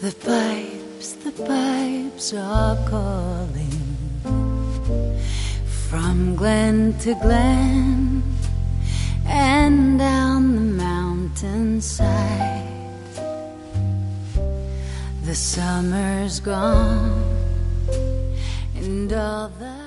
The pipes are calling from glen to glen and down the mountainside. The summer's gone and all the